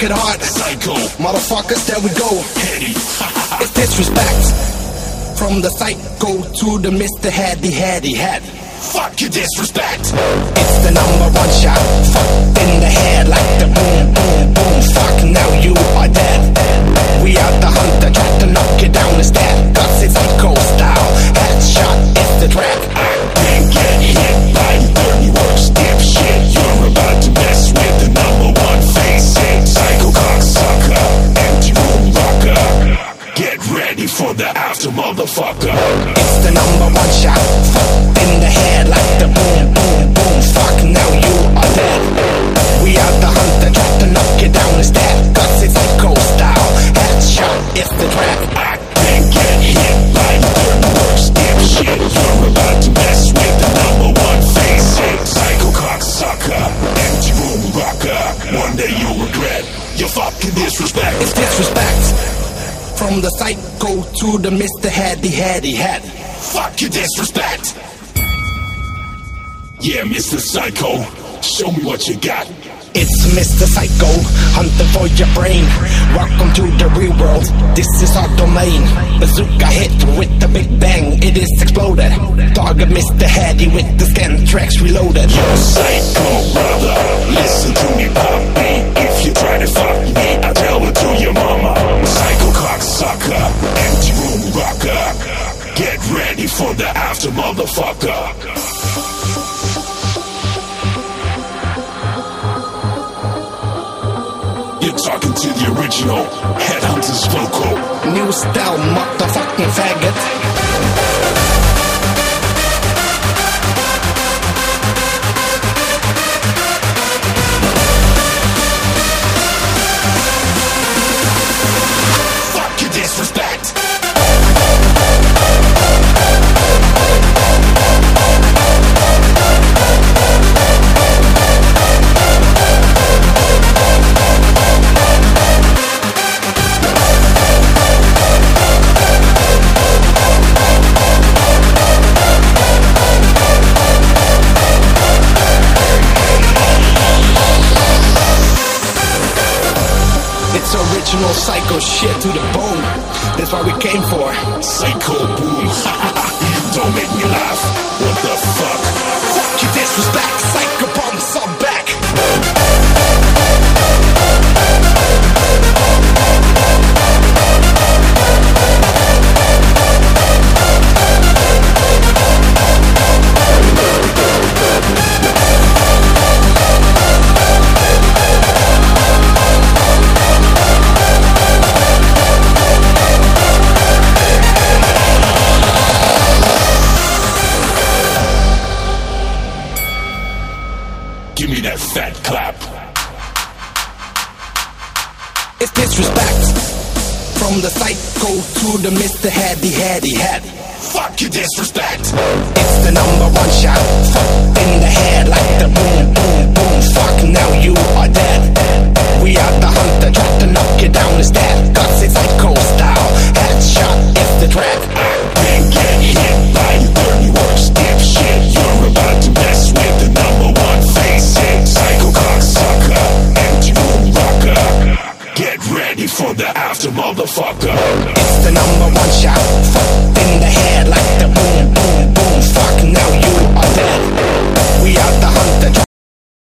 it hard. Psycho, Motherfuckers, there we go. Heady. It's disrespect. From the psycho to the Mr. Heady. Fuck your disrespect. It's the #1 shot. Fucked in the head like the boom, boom, boom. Fuck, now you are dead. We are the hunter, try to knock you down instead. Cause it's psycho style. Headshot is the trap. I can't get hit by your dirty works, dipshit. You're about to mess with the #1 face it. Psycho cocksucker, empty room rocker. Get ready for the after, motherfucker. It's the #1 shot. Fucked in the head like the boom, boom, boom. Fuck, now you are dead. We are the hunter, try to knock you down instead. Cause it's psycho style. Headshot is the trap. I can't get hit by your dirty works, dipshit. You're about to mess with the #1 face it. Psycho cocksucker, empty room rocker. One day you'll regret your fucking disrespect. It's disrespect. From the psycho to the Mr. Heady. Fuck your disrespect. Yeah, Mr. Psycho, show me what you got. It's Mr. Psycho, hunting for your brain. Welcome to the real world, this is our domain. Bazooka hit with the big bang, it is exploded. Target Mr. Heady with the scan tracks reloaded. You're psycho, brother, listen to me, puppy. If you try to fuck me, I'll tell it to your mama. Psycho cocksucker, empty room rocker. Get ready for the after, motherfucker. You're talking to the original Headhunters vocal. New style, motherfucking faggot. Fuck your disrespect. Original psycho shit to the bone. That's what we came for. Psycho boom. Don't make me laugh. What the fuck? Fuck your disrespect. Psycho bombs are back. Give me that fat clap. It's disrespect. From the psycho to the Mr. Heady. Fuck your disrespect. It's the #1 shot. Fucked in the head like the boom, boom, boom. Fuck, now you are dead. We are the hunter, try to knock you down instead. Cause it's psycho style. Headshot is the trap. I can't get hit by your dirty works, dipshit. You're about to mess with the #1 face it. Psycho cocksucker, empty room rocker. Get ready for the after, motherfucker. It's the #1